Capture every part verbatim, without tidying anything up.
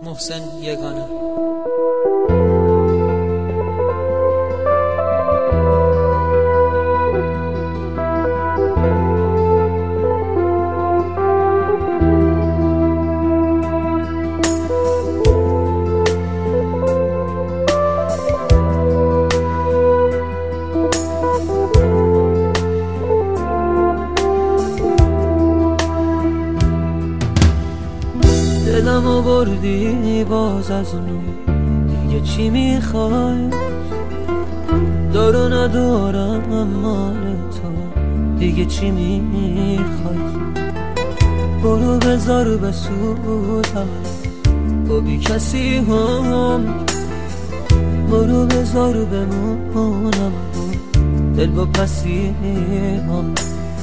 محسن یگانه. دلمو بردی باز از اونو، دیگه چی میخوای؟ دارو ندارم مال تو، دیگه چی میخوای؟ برو بذار بسوزم با بی کسی هم، برو بذار بمونم دل با پسی هم.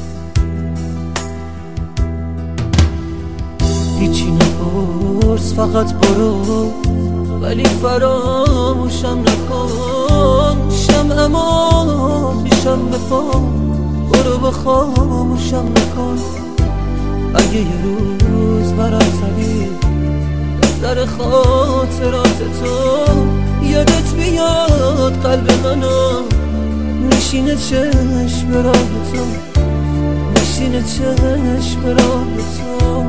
هیچی نپرس فقط برو، ولی فراموشم نکن. شمعمو پیشم بپا، برو بخاموشم نکن. اگه یه روز برم زدی دفتر خاطرات تو، یادت بیاد قلب منو میشینه چشم راه تو، میشینه چشم راه تو.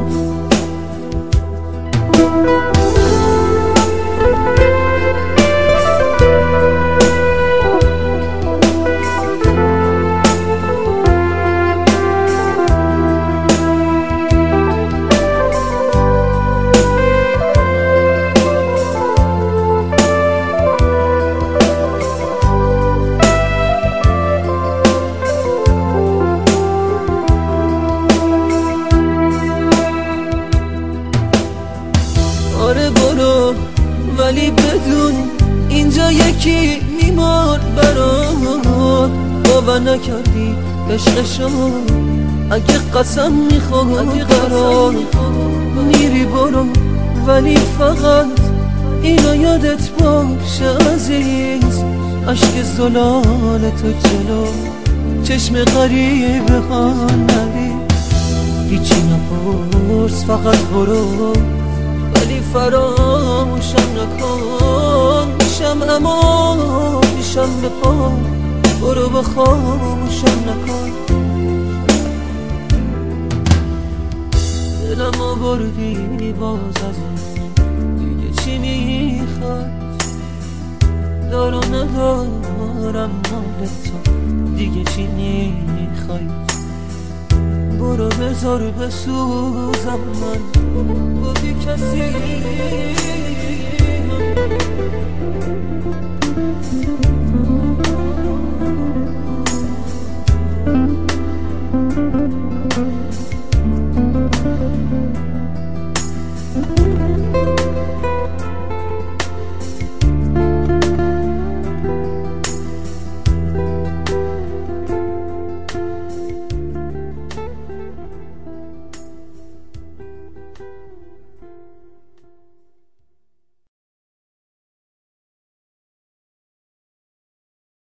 آره برو، ولی بدون اینجا یکی میمرد برات. باور نکردی عشقشو، اگه قسم میخواد برات میری برو، ولی فقط اینو یادت باشه عزیز. عشق زلال تو جلو چشم غریبه ها نری. هیچی نپرس فقط برو، ولی فراموشم نکن. شمعمو پیشم بپا، برو بخاموشم نکن. دلمو بردی باز از اون، دیگه چی میخوای؟ دارو ندارم مال تو، دیگه چی میخوای؟ برو بذار بسوزم من با بی کسی.